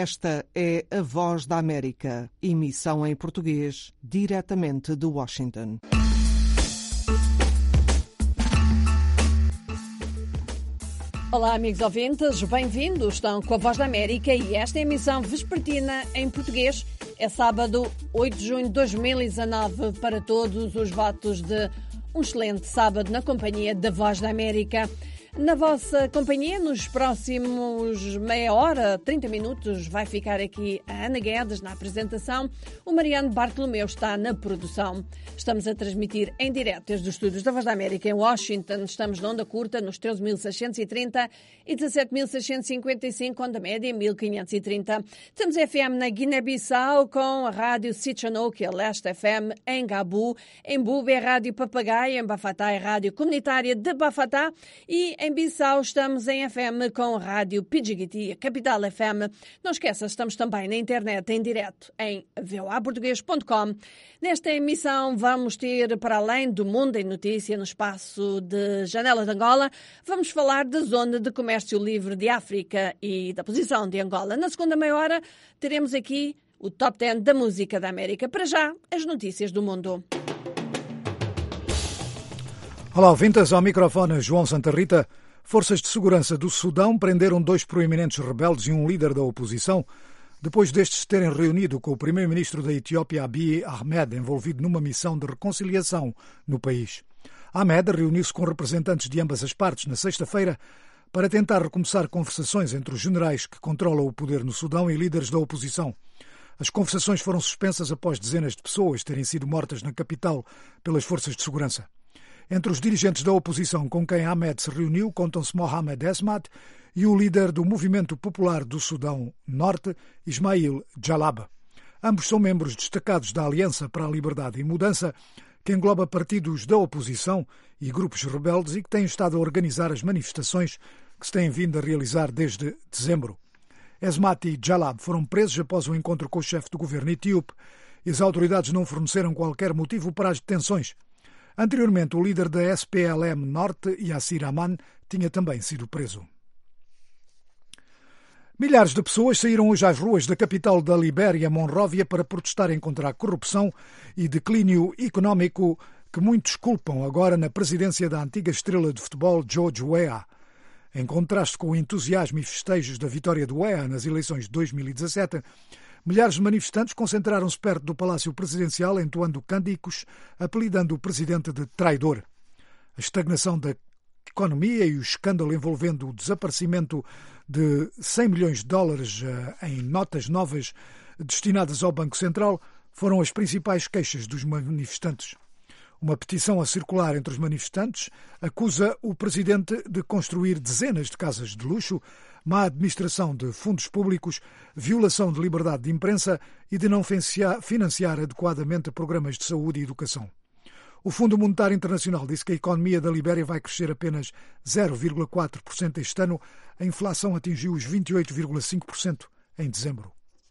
Esta é a Voz da América, emissão em português, diretamente de Washington. Olá, amigos ouvintes, bem-vindos. Estão com a Voz da América e esta é a emissão vespertina em português. É sábado, 8 de junho de 2019, para todos os votos de um excelente sábado na companhia da Voz da América. Na vossa companhia, nos próximos meia hora, 30 minutos, vai ficar aqui a Ana Guedes na apresentação. O Mariano Bartolomeu está na produção. Estamos a transmitir em direto desde os estúdios da Voz da América em Washington. Estamos na onda curta nos 13.630 e 17.655, onda média 1.530. Temos FM na Guiné-Bissau com a rádio Sichanouk, a Leste FM em Gabu. Em Bube é rádio Papagaio, em Bafatá é rádio comunitária de Bafatá e em Bissau estamos em FM com a rádio Pidjigiti, a Capital FM. Não esqueça, estamos também na internet em direto em voaportugues.com. Nesta emissão vamos ter, para além do Mundo em Notícia, no espaço de Janela de Angola, vamos falar da Zona de Comércio Livre de África e da posição de Angola. Na segunda meia hora teremos aqui o Top 10 da Música da América. Para já, as notícias do mundo. Olá, ouvintes, ao microfone João Santa Rita. Forças de segurança do Sudão prenderam 2 proeminentes rebeldes e um líder da oposição, depois destes terem reunido com o primeiro-ministro da Etiópia, Abiy Ahmed, envolvido numa missão de reconciliação no país. Ahmed reuniu-se com representantes de ambas as partes na sexta-feira para tentar recomeçar conversações entre os generais que controlam o poder no Sudão e líderes da oposição. As conversações foram suspensas após dezenas de pessoas terem sido mortas na capital pelas forças de segurança. Entre os dirigentes da oposição com quem Ahmed se reuniu contam-se Mohamed Esmat e o líder do Movimento Popular do Sudão Norte, Ismail Jalab. Ambos são membros destacados da Aliança para a Liberdade e Mudança, que engloba partidos da oposição e grupos rebeldes e que têm estado a organizar as manifestações que se têm vindo a realizar desde dezembro. Esmat e Jalab foram presos após um encontro com o chefe do governo etíope e as autoridades não forneceram qualquer motivo para as detenções. Anteriormente, o líder da SPLM Norte, Yassir Aman, tinha também sido preso. Milhares de pessoas saíram hoje às ruas da capital da Libéria, Monróvia, para protestarem contra a corrupção e declínio económico que muitos culpam agora na presidência da antiga estrela de futebol George Weah. Em contraste com o entusiasmo e festejos da vitória do Weah nas eleições de 2017, milhares de manifestantes concentraram-se perto do Palácio Presidencial entoando cânticos, apelidando o presidente de traidor. A estagnação da economia e o escândalo envolvendo o desaparecimento de 100 milhões de dólares em notas novas destinadas ao Banco Central foram as principais queixas dos manifestantes. Uma petição a circular entre os manifestantes acusa o presidente de construir dezenas de casas de luxo, má administração de fundos públicos, violação de liberdade de imprensa e de não financiar adequadamente programas de saúde e educação. O Fundo Monetário Internacional disse que a economia da Libéria vai crescer apenas 0,4% este ano. A inflação atingiu os 28,5% em dezembro.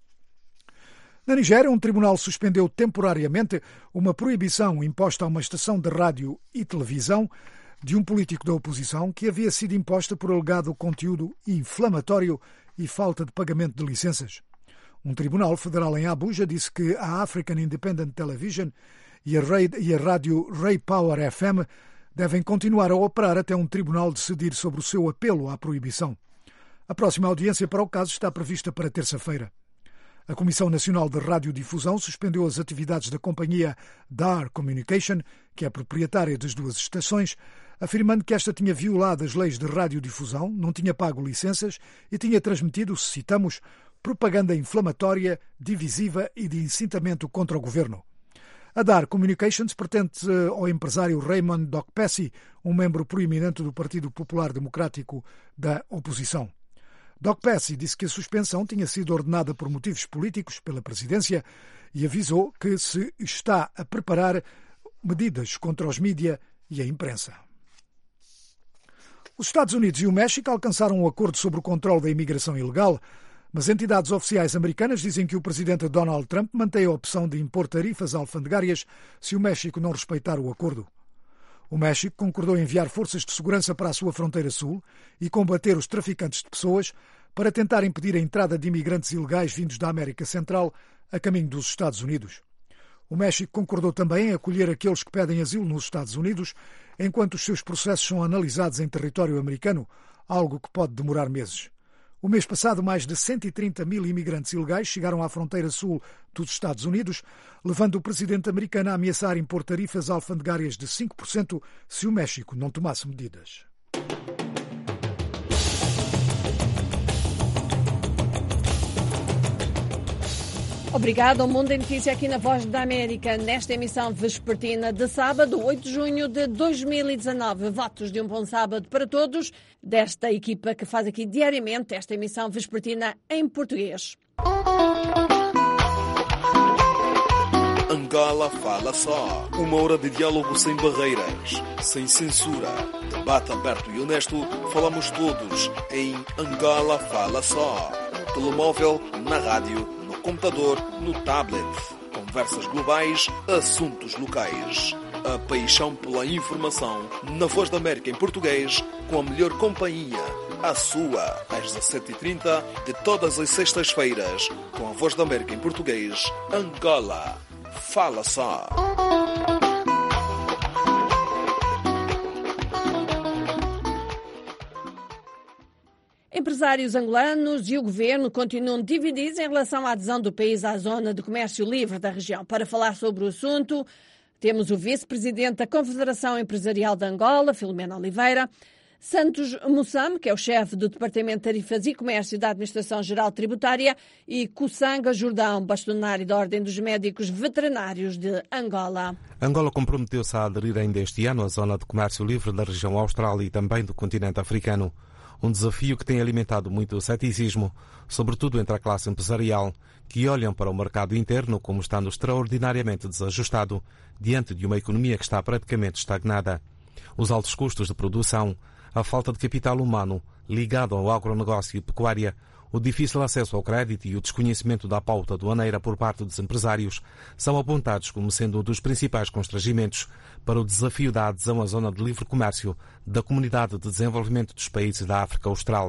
Na Nigéria, um tribunal suspendeu temporariamente uma proibição imposta a uma estação de rádio e televisão de um político da oposição que havia sido imposta por alegado conteúdo inflamatório e falta de pagamento de licenças. Um tribunal federal em Abuja disse que a African Independent Television e a rádio Ray Power FM devem continuar a operar até um tribunal decidir sobre o seu apelo à proibição. A próxima audiência para o caso está prevista para terça-feira. A Comissão Nacional de Radiodifusão suspendeu as atividades da companhia Dar Communication, que é proprietária das 2 estações, afirmando que esta tinha violado as leis de radiodifusão, não tinha pago licenças e tinha transmitido, citamos, propaganda inflamatória, divisiva e de incitamento contra o governo. A Dar Communications pertence ao empresário Raymond Dokpesi, um membro proeminente do Partido Popular Democrático da oposição. Dokpesi disse que a suspensão tinha sido ordenada por motivos políticos pela presidência e avisou que se está a preparar medidas contra os mídia e a imprensa. Os Estados Unidos e o México alcançaram um acordo sobre o controle da imigração ilegal, mas entidades oficiais americanas dizem que o presidente Donald Trump mantém a opção de impor tarifas alfandegárias se o México não respeitar o acordo. O México concordou em enviar forças de segurança para a sua fronteira sul e combater os traficantes de pessoas para tentar impedir a entrada de imigrantes ilegais vindos da América Central a caminho dos Estados Unidos. O México concordou também em acolher aqueles que pedem asilo nos Estados Unidos, enquanto os seus processos são analisados em território americano, algo que pode demorar meses. O mês passado, mais de 130 mil imigrantes ilegais chegaram à fronteira sul dos Estados Unidos, levando o presidente americano a ameaçar impor tarifas alfandegárias de 5% se o México não tomasse medidas. Obrigado ao Mundo em Notícia aqui na Voz da América, nesta emissão vespertina de sábado, 8 de junho de 2019. Votos de um bom sábado para todos, desta equipa que faz aqui diariamente esta emissão vespertina em português. Angola Fala Só. Uma hora de diálogo sem barreiras, sem censura. Debate aberto e honesto. Falamos todos em Angola Fala Só. No telemóvel, na rádio, no computador, no tablet. Conversas globais, assuntos locais. A paixão pela informação na Voz da América em português, com a melhor companhia. A sua, às 17h30 de todas as sextas-feiras, com a Voz da América em português, Angola Fala Só. Empresários angolanos e o governo continuam divididos em relação à adesão do país à zona de comércio livre da região. Para falar sobre o assunto, temos o vice-presidente da Confederação Empresarial de Angola, Filomena Oliveira, Santos Mussam, que é o chefe do Departamento de Tarifas e Comércio da Administração-Geral Tributária, e Kussanga Jordão, bastonário da Ordem dos Médicos Veterinários de Angola. Angola comprometeu-se a aderir ainda este ano à zona de comércio livre da região austral e também do continente africano. Um desafio que tem alimentado muito o ceticismo, sobretudo entre a classe empresarial, que olham para o mercado interno como estando extraordinariamente desajustado diante de uma economia que está praticamente estagnada. Os altos custos de produção, a falta de capital humano ligado ao agronegócio e pecuária, o difícil acesso ao crédito e o desconhecimento da pauta aduaneira por parte dos empresários são apontados como sendo um dos principais constrangimentos para o desafio da adesão à zona de livre comércio da Comunidade de Desenvolvimento dos Países da África Austral.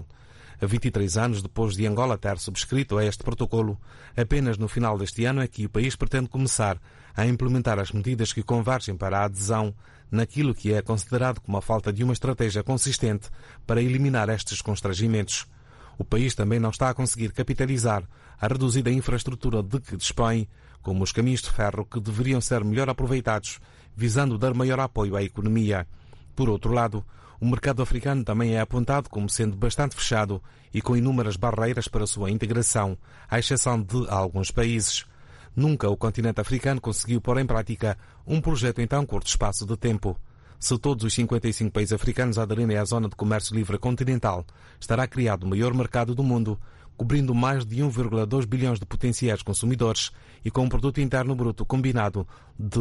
23 anos depois de Angola ter subscrito a este protocolo, apenas no final deste ano é que o país pretende começar a implementar as medidas que convergem para a adesão naquilo que é considerado como a falta de uma estratégia consistente para eliminar estes constrangimentos. O país também não está a conseguir capitalizar a reduzida infraestrutura de que dispõe, como os caminhos de ferro que deveriam ser melhor aproveitados, visando dar maior apoio à economia. Por outro lado, o mercado africano também é apontado como sendo bastante fechado e com inúmeras barreiras para a sua integração, à exceção de alguns países. Nunca o continente africano conseguiu pôr em prática um projeto em tão curto espaço de tempo. Se todos os 55 países africanos aderirem à zona de comércio livre continental, estará criado o maior mercado do mundo, cobrindo mais de 1,2 bilhões de potenciais consumidores e com um produto interno bruto combinado de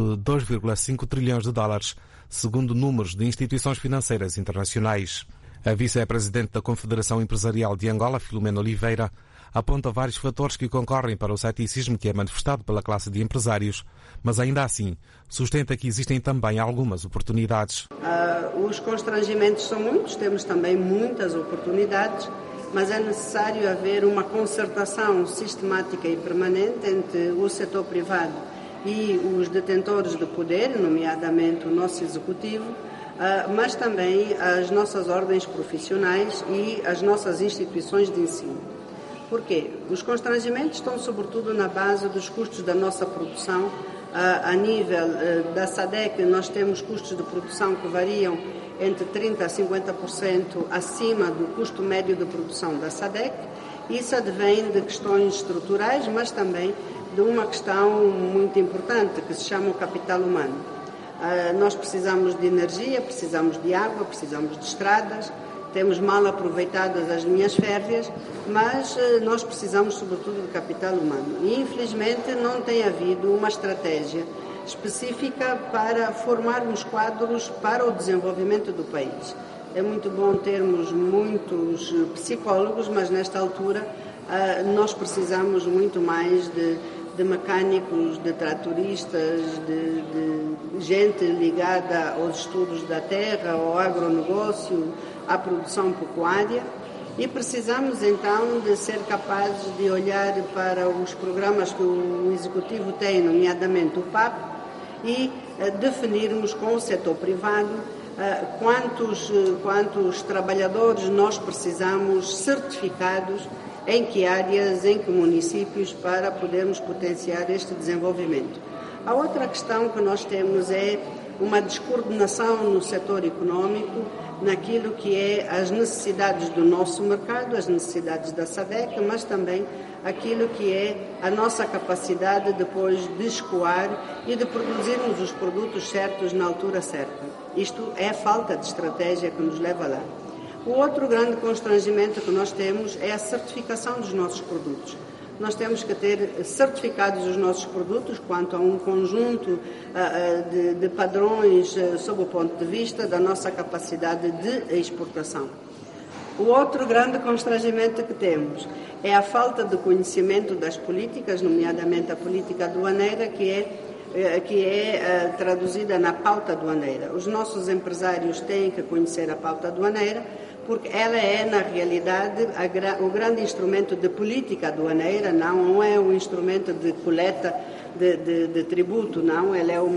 2,5 trilhões de dólares, segundo números de instituições financeiras internacionais. A vice-presidente da Confederação Empresarial de Angola, Filomena Oliveira, aponta vários fatores que concorrem para o ceticismo que é manifestado pela classe de empresários, mas ainda assim sustenta que existem também algumas oportunidades. Os constrangimentos são muitos, temos também muitas oportunidades, mas é necessário haver uma concertação sistemática e permanente entre o setor privado e os detentores de poder, nomeadamente o nosso executivo, mas também as nossas ordens profissionais e as nossas instituições de ensino. Porquê? Os constrangimentos estão sobretudo na base dos custos da nossa produção. A nível da SADC, nós temos custos de produção que variam entre 30% a 50% acima do custo médio de produção da SADC. Isso advém de questões estruturais, mas também de uma questão muito importante, que se chama o capital humano. Nós precisamos de energia, precisamos de água, precisamos de estradas, temos mal aproveitadas as linhas férreas, mas nós precisamos sobretudo de capital humano. E infelizmente não tem havido uma estratégia específica para formarmos quadros para o desenvolvimento do país. É muito bom termos muitos psicólogos, mas nesta altura nós precisamos muito mais de mecânicos, de tratoristas, de gente ligada aos estudos da terra, ao agronegócio, à produção pecuária, E precisamos então de ser capazes de olhar para os programas que o Executivo tem, nomeadamente o PAP, e definirmos com o setor privado quantos trabalhadores nós precisamos certificados, em que áreas, em que municípios, para podermos potenciar este desenvolvimento. A outra questão que nós temos é uma descoordenação no setor econômico, naquilo que é as necessidades do nosso mercado, as necessidades da SADC, mas também aquilo que é a nossa capacidade depois de escoar e de produzirmos os produtos certos na altura certa. Isto é a falta de estratégia que nos leva lá. O outro grande constrangimento que nós temos é a certificação dos nossos produtos. Nós temos que ter certificados os nossos produtos quanto a um conjunto de padrões sob o ponto de vista da nossa capacidade de exportação. O outro grande constrangimento que temos é a falta de conhecimento das políticas, nomeadamente a política aduaneira, que é traduzida na pauta aduaneira. Os nossos empresários têm que conhecer a pauta aduaneira, porque ela é, na realidade, o grande instrumento de política aduaneira, não é um instrumento de coleta de tributo, não, ela é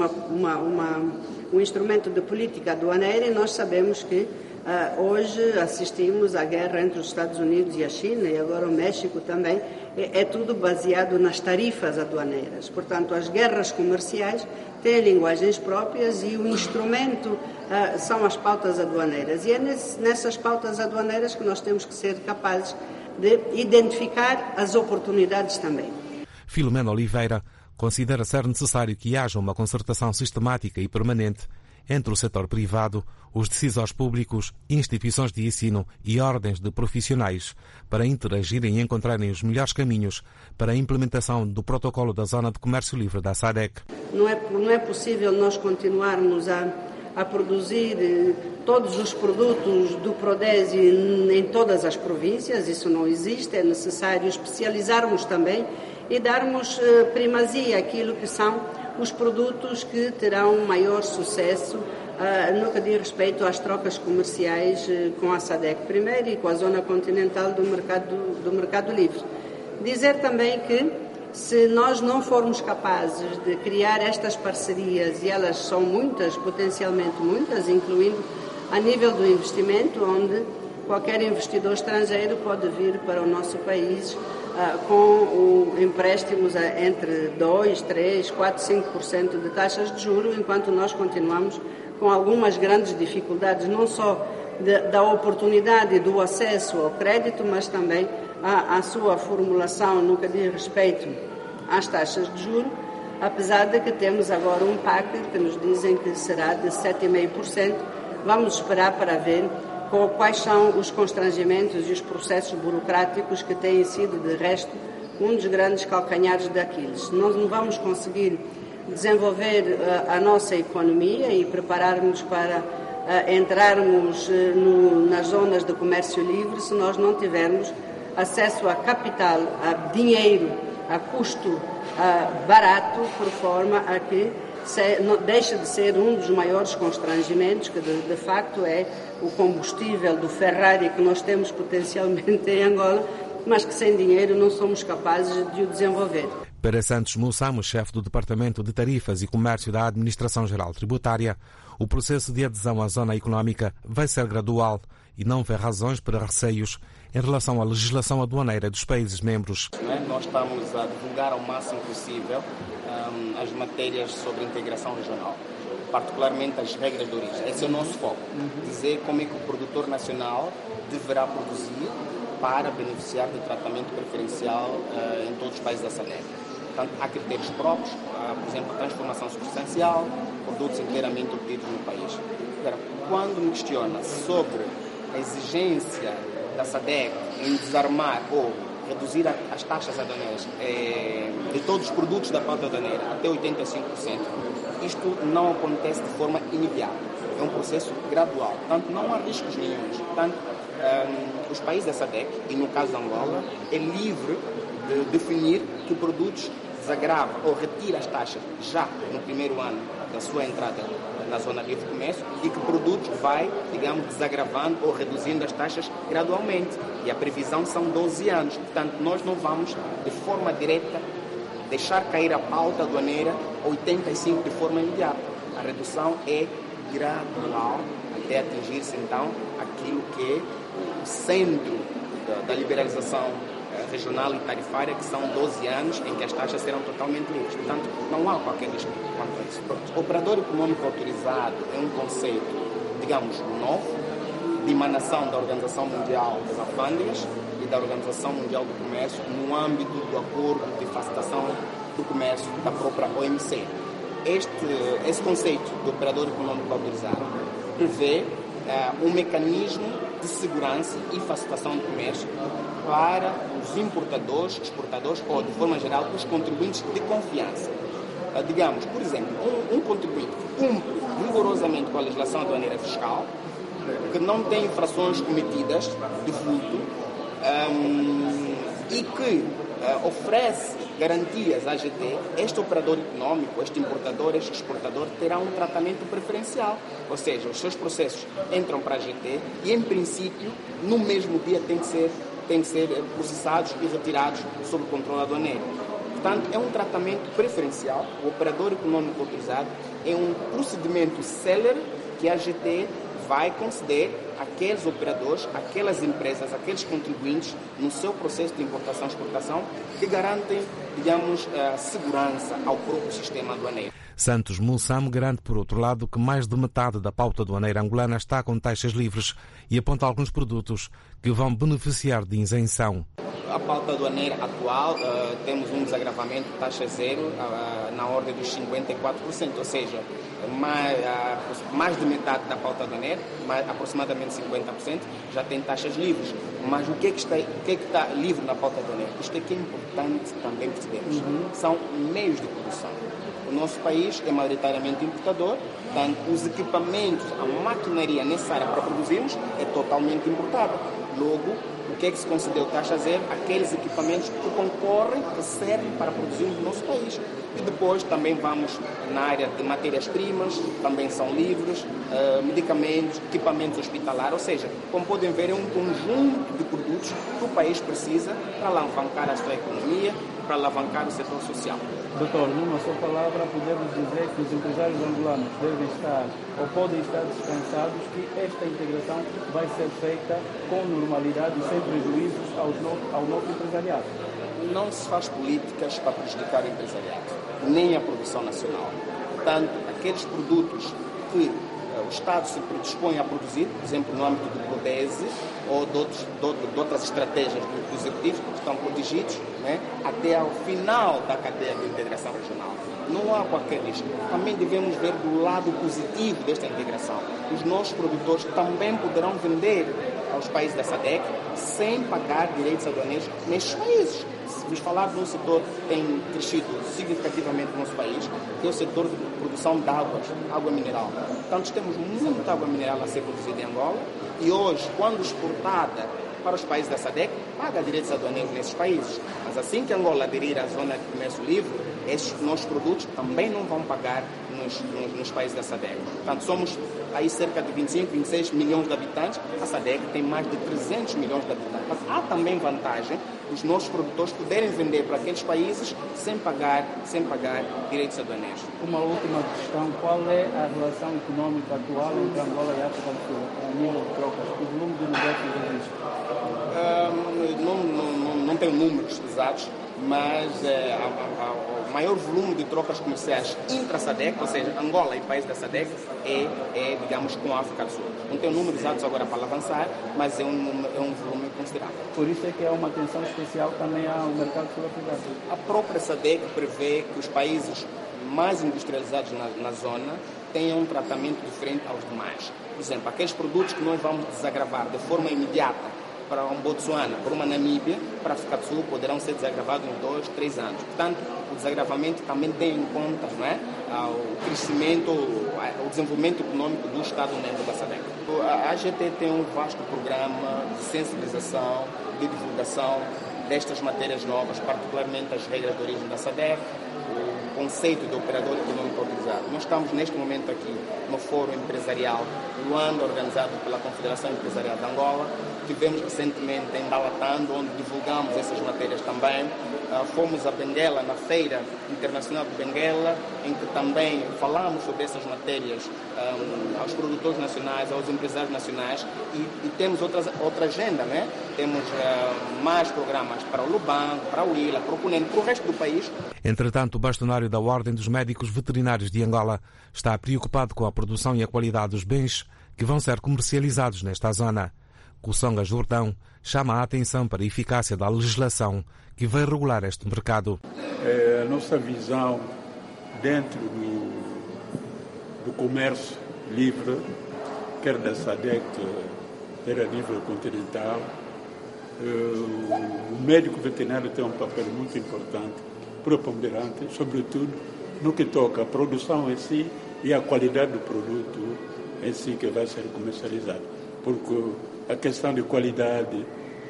um instrumento de política aduaneira, e nós sabemos que hoje assistimos à guerra entre os Estados Unidos e a China, e agora o México também, é tudo baseado nas tarifas aduaneiras. Portanto, as guerras comerciais têm linguagens próprias e o instrumento são as pautas aduaneiras. E é nessas pautas aduaneiras que nós temos que ser capazes de identificar as oportunidades também. Filomena Oliveira considera ser necessário que haja uma concertação sistemática e permanente entre o setor privado, os decisores públicos, instituições de ensino e ordens de profissionais para interagirem e encontrarem os melhores caminhos para a implementação do protocolo da Zona de Comércio Livre da SADC. Não é possível nós continuarmos a produzir todos os produtos do Prodesi em todas as províncias, isso não existe, é necessário especializarmos também e darmos primazia àquilo que são os produtos que terão maior sucesso no que diz respeito às trocas comerciais com a SADC primeiro e com a zona continental do mercado livre. Dizer também que se nós não formos capazes de criar estas parcerias, e elas são muitas, potencialmente muitas, incluindo a nível do investimento, onde qualquer investidor estrangeiro pode vir para o nosso país com empréstimos entre 2%, 3%, 4%, 5% de taxas de juros, enquanto nós continuamos com algumas grandes dificuldades, não só da oportunidade do acesso ao crédito, mas também a sua formulação no que diz respeito às taxas de juros, apesar de que temos agora um PAC que nos dizem que será de 7,5%. Vamos esperar para ver quais são os constrangimentos e os processos burocráticos que têm sido, de resto, um dos grandes calcanhares daqueles. Nós não vamos conseguir desenvolver a nossa economia e preparar-nos para entrarmos nas zonas de comércio livre se nós não tivermos acesso a capital, a dinheiro, a custo barato, por forma a que deixa de ser um dos maiores constrangimentos, que de facto é o combustível do Ferrari que nós temos potencialmente em Angola, mas que sem dinheiro não somos capazes de o desenvolver. Para Santos Mussamo, chefe do Departamento de Tarifas e Comércio da Administração-Geral Tributária, o processo de adesão à zona económica vai ser gradual e não vê razões para receios em relação à legislação aduaneira dos países membros. Nós estamos a divulgar ao máximo possível as matérias sobre integração regional, particularmente as regras de origem. Esse é o nosso foco, dizer como é que o produtor nacional deverá produzir para beneficiar de tratamento preferencial em todos os países da SADC. Portanto, há critérios próprios, por exemplo, a transformação substancial, produtos inteiramente obtidos no país. Quando me questiona sobre a exigência da SADC em desarmar ou reduzir as taxas aduaneiras de todos os produtos da pauta aduaneira até 85%, isto não acontece de forma imediata. É um processo gradual. Portanto, não há riscos nenhuns. Portanto, os países da SADC, e no caso de Angola, é livre de definir que produtos desagrava ou retira as taxas já no primeiro ano da sua entrada na zona livre de comércio e que produtos vai, digamos, desagravando ou reduzindo as taxas gradualmente. E a previsão são 12 anos. Portanto, nós não vamos, de forma direta, deixar cair a pauta aduaneira 85% de forma imediata. A redução é gradual até atingir-se, então, aquilo que é o centro da liberalização regional e tarifária, que são 12 anos em que as taxas serão totalmente livres. Portanto, não há qualquer risco quanto a isso. O operador econômico autorizado é um conceito, digamos, novo, de emanação da Organização Mundial das Alfândegas e da Organização Mundial do Comércio no âmbito do Acordo de Facilitação do Comércio da própria OMC. Esse conceito de operador econômico autorizado prevê um mecanismo de segurança e facilitação do comércio para os importadores, exportadores ou, de forma geral, os contribuintes de confiança. Digamos, por exemplo, um contribuinte que cumpre rigorosamente com a legislação aduaneira fiscal, que não tem infrações cometidas de furto e que oferece garantias à AGT, este operador econômico, este importador, este exportador, terá um tratamento preferencial. Ou seja, os seus processos entram para a AGT e, em princípio, no mesmo dia têm que ser processados e retirados sob controle aduaneiro. Portanto, é um tratamento preferencial. O operador econômico autorizado é um procedimento célere que a AGT vai conceder àqueles operadores, àquelas empresas, àqueles contribuintes no seu processo de importação e exportação que garantem, digamos, segurança ao próprio sistema aduaneiro. Santos Munsamo garante, por outro lado, que mais de metade da pauta aduaneira angolana está com taxas livres e aponta alguns produtos que vão beneficiar de isenção. A pauta aduaneira atual, temos um desagravamento de taxa zero na ordem dos 54%, ou seja, mais de metade da pauta aduaneira, aproximadamente 50%, já tem taxas livres. Mas o que é que está livre na pauta aduaneira? Isto é que é importante também percebermos. São meios de produção. O nosso país é maioritariamente importador, portanto, os equipamentos, a maquinaria necessária para produzirmos é totalmente importada. Logo, o que é que se concedeu taxa zero? Aqueles equipamentos que concorrem, que servem para produzirmos no nosso país. E depois também vamos na área de matérias-primas, também são livres, medicamentos, equipamentos hospitalares, ou seja, como podem ver, é um conjunto de produtos que o país precisa para alavancar a sua economia, para alavancar o setor social. Doutor, numa só palavra, podemos dizer que os empresários angolanos devem estar ou podem estar descansados que esta integração vai ser feita com normalidade e sem prejuízos ao novo empresariado. Não se faz políticas para prejudicar o empresariado, nem a produção nacional. Portanto, aqueles produtos que o Estado se predispõe a produzir, por exemplo, no âmbito do PRODESE ou de outras estratégias do Executivo, estão protegidos, né, até ao final da cadeia de integração regional. Não há qualquer risco. Também devemos ver do lado positivo desta integração. Os nossos produtores também poderão vender aos países da SADC sem pagar direitos aduaneiros nestes países. Se vos falar de um setor que tem crescido significativamente no nosso país, que é o setor de produção de água mineral. Portanto, temos muita água mineral a ser produzida em Angola e hoje, quando exportada para os países da SADC, paga direitos aduaneiros nesses países. Mas assim que Angola aderir à zona de comércio livre, esses nossos produtos também não vão pagar nos países da SADC. Portanto, somos aí cerca de 25, 26 milhões de habitantes. A SADC tem mais de 300 milhões de habitantes. Mas há também vantagem os nossos produtores poderem vender para aqueles países sem pagar direitos aduaneiros. Uma última questão, qual é a relação econômica atual entre Angola e África do Sul, a nível de trocas? O volume de negócios existe? Não tenho números exatos, mas o maior volume de trocas comerciais intra-SADC, ou seja, Angola e países da SADC, digamos, com a África do Sul. Não tenho números exatos agora para avançar, mas é um volume considerável. Por isso é que há uma atenção especial também ao mercado sul-africano. A própria SADC prevê que os países mais industrializados na zona tenham um tratamento diferente aos demais. Por exemplo, aqueles produtos que nós vamos desagravar de forma imediata para um Botsuana, para uma Namíbia, para a África do Sul, poderão ser desagravados em 2, 3 anos. Portanto, o desagravamento também tem em conta, não é, o crescimento, o desenvolvimento econômico do Estado membro da SADC. A AGT tem um vasto programa de sensibilização, de divulgação destas matérias novas, particularmente as regras de origem da SADC, conceito de operador econômico autorizado. Nós estamos neste momento aqui no Fórum Empresarial Luanda, organizado pela Confederação Empresarial de Angola. Tivemos recentemente em Balatando, onde divulgamos essas matérias também. Fomos a Benguela, na Feira Internacional de Benguela, em que também falamos sobre essas matérias aos produtores nacionais, aos empresários nacionais, e temos outra agenda, né? Temos mais programas para o Lubango, para o Ilha, para o Cunene, para o resto do país. Entretanto, o bastonário da Ordem dos Médicos Veterinários de Angola está preocupado com a produção e a qualidade dos bens que vão ser comercializados nesta zona. Kusonga Jordão chama a atenção para a eficácia da legislação que vai regular este mercado. A nossa visão dentro do comércio livre, quer da SADC, quer a nível continental, o médico veterinário tem um papel muito importante, preponderante, sobretudo no que toca à produção em si e à qualidade do produto em si que vai ser comercializado. Porque a questão de qualidade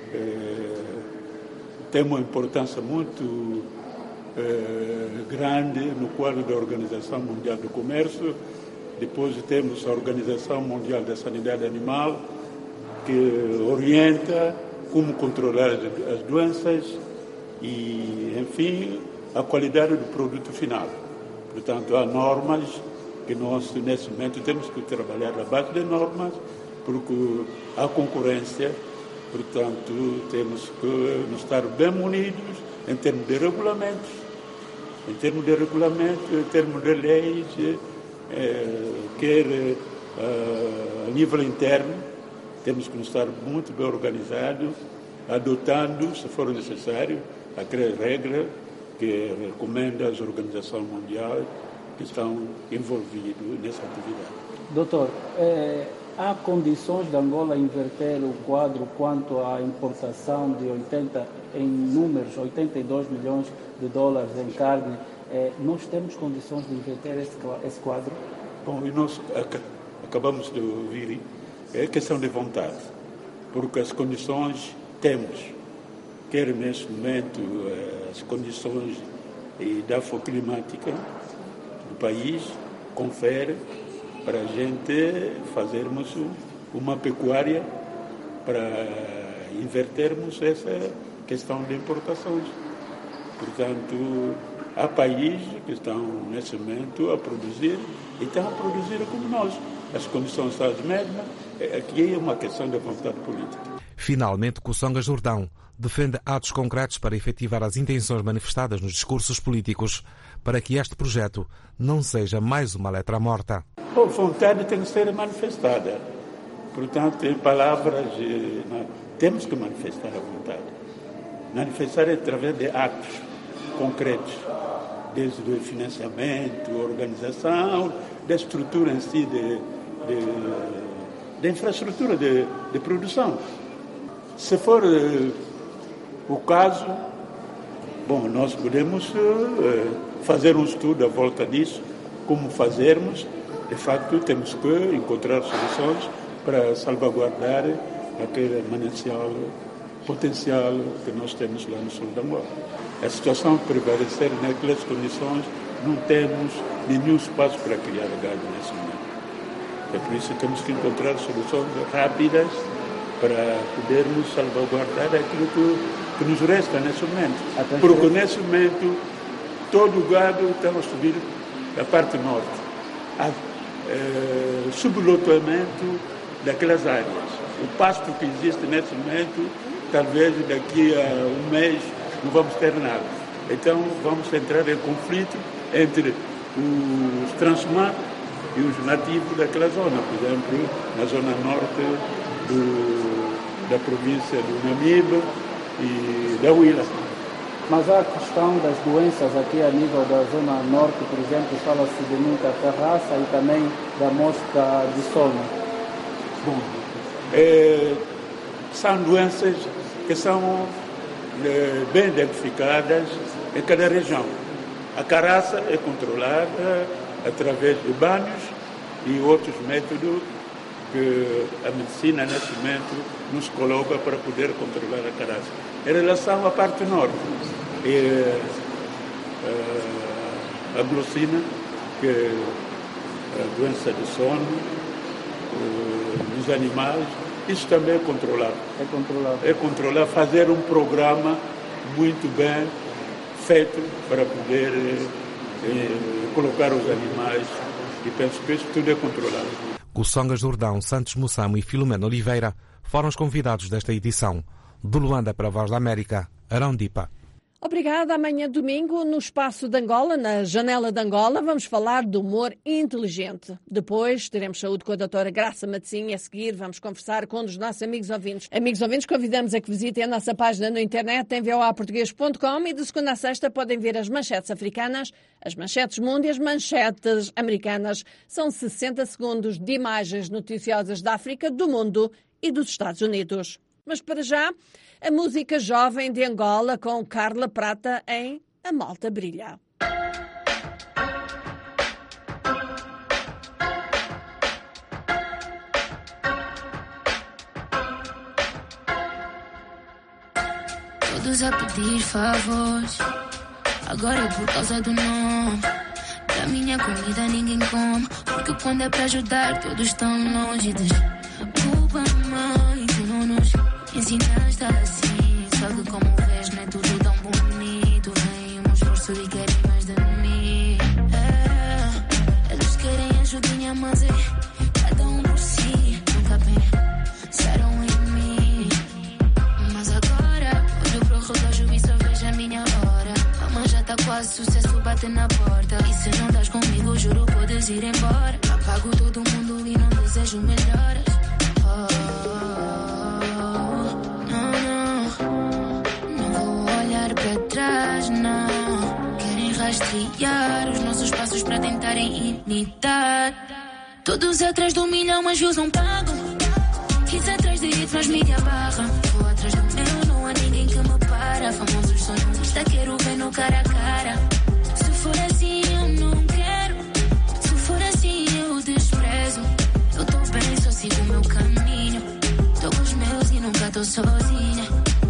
tem uma importância muito grande no quadro da Organização Mundial do Comércio. Depois temos a Organização Mundial da Sanidade Animal, que orienta como controlar as doenças e, enfim, a qualidade do produto final. Portanto, há normas que nós, nesse momento, temos que trabalhar à base de normas, porque há concorrência, portanto, temos que estar bem munidos em termos de regulamentos, em termos de leis, quer a nível interno, temos que estar muito bem organizados, adotando, se for necessário, aquelas regras que recomenda as organizações mundiais que estão envolvidas nessa atividade. Doutor, há condições de Angola inverter o quadro quanto à importação de 82 milhões de dólares em carne? Nós temos condições de inverter esse quadro? Bom, e nós acabamos de ouvir, é questão de vontade, porque as condições temos, quer neste momento as condições da climática do país confere para a gente fazermos uma pecuária para invertermos essa questão de importações. Portanto, há países que estão nesse momento a produzir e estão a produzir como nós. As condições são as mesmas, aqui é uma questão de vontade política. Finalmente, Kusonga Jordão defende atos concretos para efetivar as intenções manifestadas nos discursos políticos para que este projeto não seja mais uma letra morta. A vontade tem que ser manifestada. Portanto, em palavras, temos que manifestar a vontade. Manifestar através de atos concretos, desde o financiamento, organização, da estrutura em si, da infraestrutura de produção. Se for o caso, bom, nós podemos fazer um estudo à volta disso, como fazermos. De facto, temos que encontrar soluções para salvaguardar aquele manancial potencial que nós temos lá no sul de Angola. A situação prevalecer naquelas condições, não temos nenhum espaço para criar gado nesse momento. É por isso que temos que encontrar soluções rápidas para podermos salvaguardar aquilo que nos resta nesse momento. Porque nesse momento todo o gado está a subir da parte norte. Há sublotamento daquelas áreas. O pasto que existe nesse momento, talvez daqui a um mês não vamos ter nada. Então vamos entrar em conflito entre os transhumanos e os nativos daquela zona. Por exemplo, na zona norte da província do Namibe e da Huila. Mas há a questão das doenças aqui a nível da zona norte, por exemplo, fala-se de muita carraça e também da mosca de sono. Bom, são doenças que são bem identificadas em cada região. A carraça é controlada através de banhos e outros métodos que a medicina, nesse momento, nos coloca para poder controlar a carraça. Em relação à parte norte, a glucina, que é a doença do sono nos animais. Isso também é controlado. É controlar, fazer um programa muito bem feito para poder colocar os animais, e penso que isso tudo é controlado. Kussonga Jordão, Santos Mussamo e Filomeno Oliveira foram os convidados desta edição. De Luanda para a Voz da América, Arão Dipa. Obrigada. Amanhã, domingo, no Espaço de Angola, na Janela de Angola, vamos falar de humor inteligente. Depois teremos saúde com a doutora Graça Matosinho. A seguir vamos conversar com um dos nossos amigos ouvintes. Amigos ouvintes, convidamos a que visitem a nossa página na internet em voaportugues.com e de segunda a sexta podem ver as manchetes africanas, as manchetes mundo e as manchetes americanas. São 60 segundos de imagens noticiosas da África, do mundo e dos Estados Unidos. Mas para já, a música jovem de Angola com Carla Prata em A Malta Brilha. Todos a pedir favores, agora é por causa do nome. Da minha comida ninguém come, porque quando é para ajudar todos estão longe. Desculpa, mãe, tu não nos ensinaste assim. Só que como vês não é tudo tão bonito. Vem um esforço e querem mais de mim. Eles querem ajudinha, mas é cada um por si. Nunca pensaram em mim. Mas agora olho pro relógio e só vejo a minha hora. Mamãe já tá quase, sucesso bate na porta. E se não estás comigo, juro podes ir embora. Apago todo mundo e não desejo melhoras. Não vou olhar para trás, não. Querem rastrear os nossos passos para tentarem imitar. Todos atrás do milhão, mas views não pagam. Quis atrás de hit, mas mídia barra. Vou atrás do meu, não há ninguém que me para. Famosos sonhos, isto quero ver no cara a cara. Se for assim eu não quero. Se for assim eu desprezo. Eu tô bem, só sigo o meu caminho. Tô com os meus e nunca tô sozinha.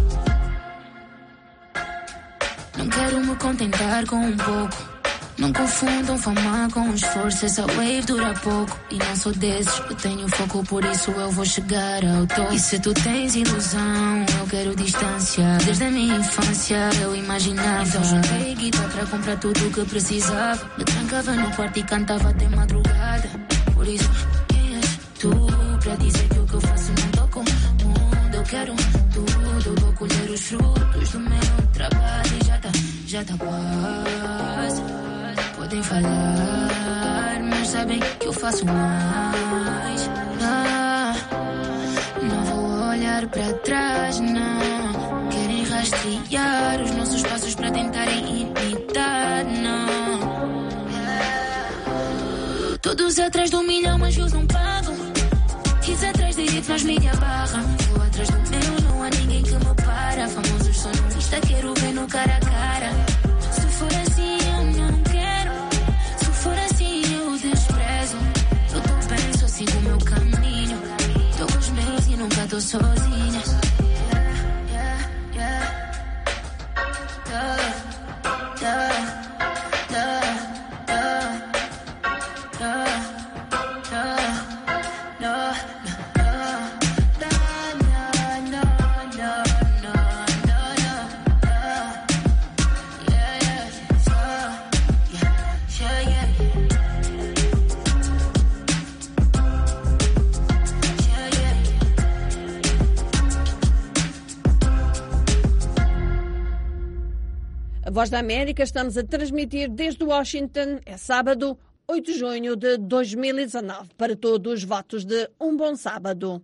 Não quero me contentar com um pouco. Não confundam fama com esforço. Essa wave dura pouco e não sou desses. Eu tenho foco, por isso eu vou chegar ao topo. E se tu tens ilusão, eu quero distância. Desde a minha infância eu imaginava. Então juntei guitarra para comprar tudo o que precisava. Me trancava no quarto e cantava até madrugada. Por isso, quem és tu para dizer que o que eu faço não tô com o mundo? Eu quero tudo, vou colher os frutos do meu trabalho. E já tá quase. Podem falar, mas sabem que eu faço mais. Não vou olhar para trás, não. Querem rastrear os nossos passos para tentarem imitar, não. Todos atrás do milhão, mas views não pagam. Quis atrás de hit, mas mídia barra. Vou atrás do meu, não há ninguém que me para. Famosos sonhos, isto quero ver no cara a cara. Se for assim eu não quero. Se for assim eu desprezo. Eu tô bem, só sigo o meu caminho. Tô com os meus e nunca tô sozinha. A Voz da América, estamos a transmitir desde Washington. É sábado, 8 de junho de 2019. Para todos, votos de um bom sábado.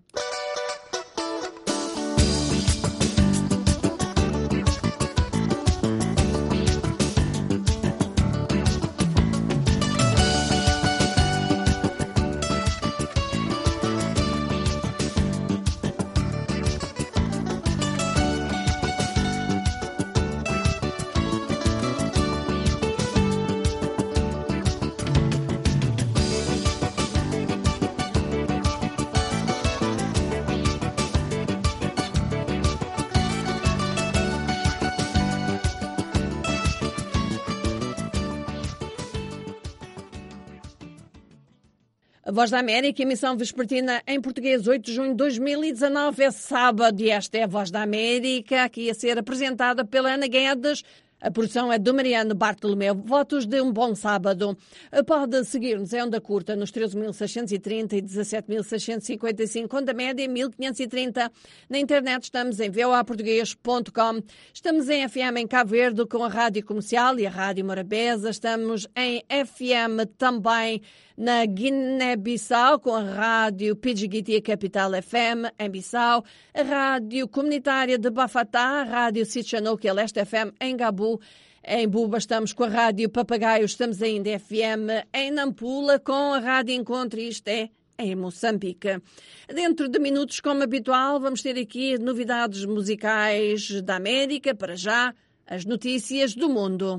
A Voz da América, emissão vespertina em português, 8 de junho de 2019, é sábado e esta é a Voz da América, aqui a ser apresentada pela Ana Guedes. A produção é do Mariano Bartolomeu. Votos de um bom sábado. Pode seguir-nos em onda curta nos 13.630 e 17.655, onda média 1.530. Na internet estamos em voaportugues.com. Estamos em FM em Cabo Verde com a Rádio Comercial e a Rádio Morabeza. Estamos em FM também na Guiné-Bissau com a Rádio Pidgiguiti Capital FM em Bissau, a Rádio Comunitária de Bafatá, a Rádio Sitchanouk e a Leste FM em Gabu. Em Buba estamos com a Rádio Papagaio, estamos ainda FM em Nampula com a Rádio Encontro, isto é em Moçambique. Dentro de minutos, como habitual, vamos ter aqui novidades musicais da América, para já as notícias do mundo.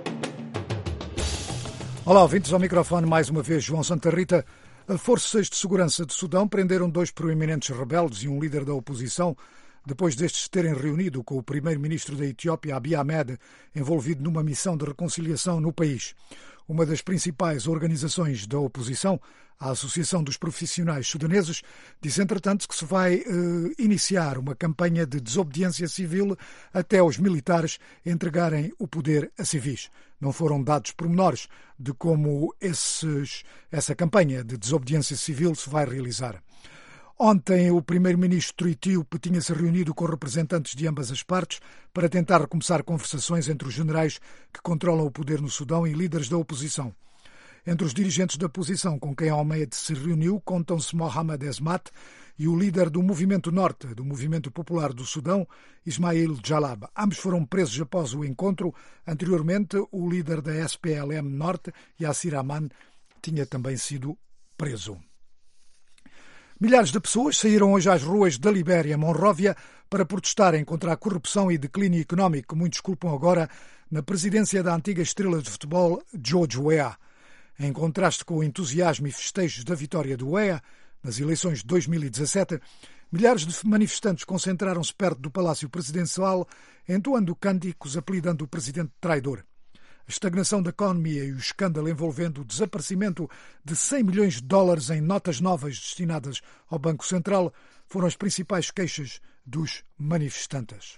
Olá, ouvintes, ao microfone mais uma vez João Santa Rita. Forças de segurança de Sudão prenderam 2 proeminentes rebeldes e um líder da oposição depois destes terem reunido com o primeiro-ministro da Etiópia, Abiy Ahmed, envolvido numa missão de reconciliação no país. Uma das principais organizações da oposição, a Associação dos Profissionais Sudaneses, diz, entretanto, que se vai iniciar uma campanha de desobediência civil até os militares entregarem o poder a civis. Não foram dados pormenores de como essa campanha de desobediência civil se vai realizar. Ontem, o primeiro-ministro etíope tinha-se reunido com representantes de ambas as partes para tentar recomeçar conversações entre os generais que controlam o poder no Sudão e líderes da oposição. Entre os dirigentes da oposição com quem Ahmed se reuniu contam-se Mohamed Esmat e o líder do Movimento Norte, do Movimento Popular do Sudão, Ismail Jalab. Ambos foram presos após o encontro. Anteriormente, o líder da SPLM Norte, Yassir Aman, tinha também sido preso. Milhares de pessoas saíram hoje às ruas da Libéria, Monróvia, para protestarem contra a corrupção e declínio económico que muitos culpam agora na presidência da antiga estrela de futebol, George Weah. Em contraste com o entusiasmo e festejos da vitória do Weah nas eleições de 2017, milhares de manifestantes concentraram-se perto do Palácio Presidencial, entoando cânticos apelidando o presidente de traidor. A estagnação da economia e o escândalo envolvendo o desaparecimento de 100 milhões de dólares em notas novas destinadas ao Banco Central foram as principais queixas dos manifestantes.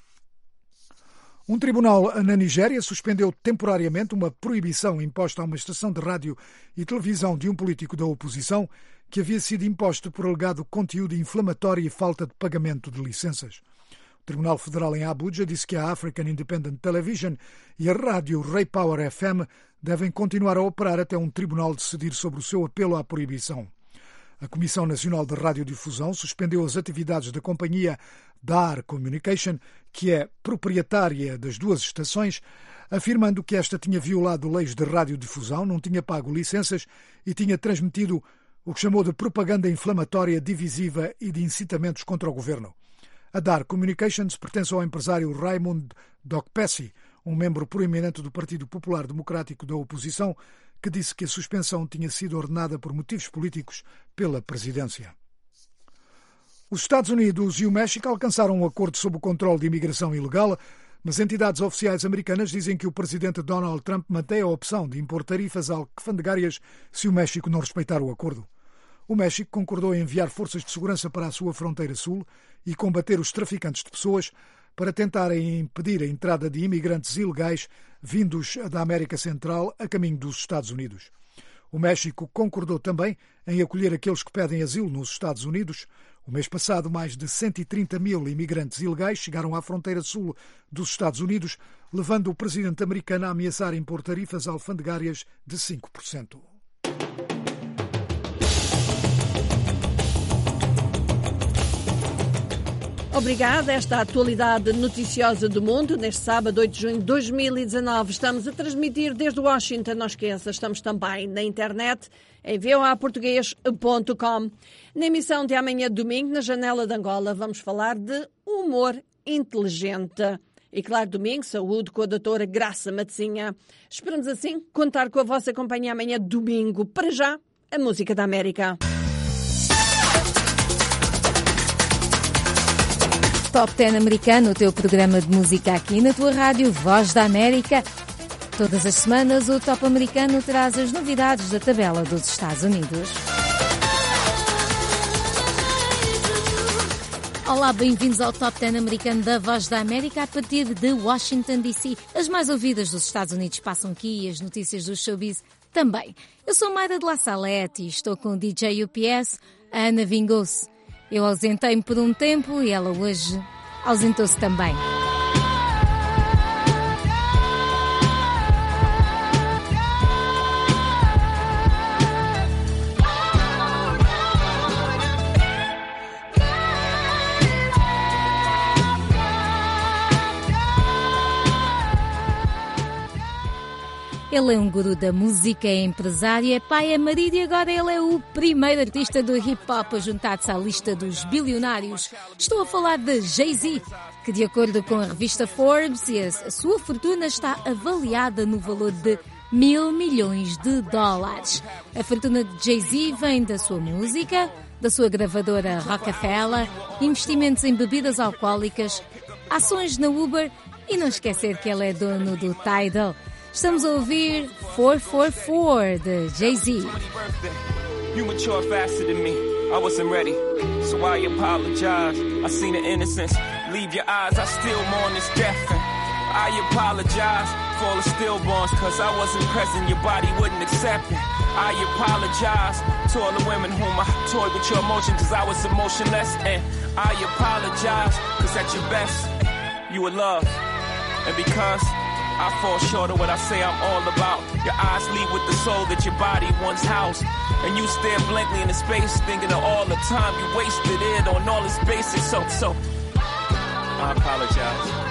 Um tribunal na Nigéria suspendeu temporariamente uma proibição imposta a uma estação de rádio e televisão de um político da oposição que havia sido imposto por alegado conteúdo inflamatório e falta de pagamento de licenças. O Tribunal Federal em Abuja disse que a African Independent Television e a rádio Ray Power FM devem continuar a operar até um tribunal decidir sobre o seu apelo à proibição. A Comissão Nacional de Radiodifusão suspendeu as atividades da companhia Dar Communication, que é proprietária das 2 estações, afirmando que esta tinha violado leis de radiodifusão, não tinha pago licenças e tinha transmitido o que chamou de propaganda inflamatória, divisiva e de incitamentos contra o governo. A Dar Communications pertence ao empresário Raymond Dokpesi, um membro proeminente do Partido Popular Democrático da oposição, que disse que a suspensão tinha sido ordenada por motivos políticos pela presidência. Os Estados Unidos e o México alcançaram um acordo sobre o controle de imigração ilegal, mas entidades oficiais americanas dizem que o presidente Donald Trump mantém a opção de impor tarifas alfandegárias se o México não respeitar o acordo. O México concordou em enviar forças de segurança para a sua fronteira sul e combater os traficantes de pessoas para tentarem impedir a entrada de imigrantes ilegais vindos da América Central a caminho dos Estados Unidos. O México concordou também em acolher aqueles que pedem asilo nos Estados Unidos. O mês passado, mais de 130 mil imigrantes ilegais chegaram à fronteira sul dos Estados Unidos, levando o presidente americano a ameaçar impor tarifas alfandegárias de 5%. Obrigada. Esta atualidade noticiosa do mundo, neste sábado, 8 de junho de 2019. Estamos a transmitir desde Washington. Não esqueça, estamos também na internet, em voaportugues.com. Na emissão de amanhã, domingo, na Janela de Angola, vamos falar de humor inteligente. E claro, domingo, saúde com a doutora Graça Matezinha. Esperamos assim contar com a vossa companhia amanhã, domingo. Para já, a música da América. Top 10 americano, o teu programa de música aqui na tua rádio Voz da América. Todas as semanas o Top americano traz as novidades da tabela dos Estados Unidos. Olá, bem-vindos ao Top 10 americano da Voz da América a partir de Washington, D.C. As mais ouvidas dos Estados Unidos passam aqui e as notícias do showbiz também. Eu sou Mayra de La Salete e estou com o DJ UPS, a Ana vingou-se. Eu ausentei-me por um tempo e ela hoje ausentou-se também. Ele é um guru da música, é empresário, é pai, é marido e agora ele é o primeiro artista do hip-hop a juntar-se à lista dos bilionários. Estou a falar de Jay-Z, que de acordo com a revista Forbes, a sua fortuna está avaliada no valor de $1.000 milhões. A fortuna de Jay-Z vem da sua música, da sua gravadora Rockefeller, investimentos em bebidas alcoólicas, ações na Uber e não esquecer que ele é dono do Tidal. Estamos a ouvir 444 de Jay-Z. You mature faster than me. I wasn't ready, so I apologize. I seen the innocence leave your eyes. I still mourn this death, and I apologize for all the stillborns, cause I wasn't present. Your body wouldn't accept it. I apologize to all the women whom I toyed with your emotion, cause I was emotionless. And I apologize, cause at your best, you were love. And because I fall short of what I say I'm all about, your eyes lead with the soul that your body once housed. And you stare blankly into space, thinking of all the time you wasted it on all its basics. So, I apologize.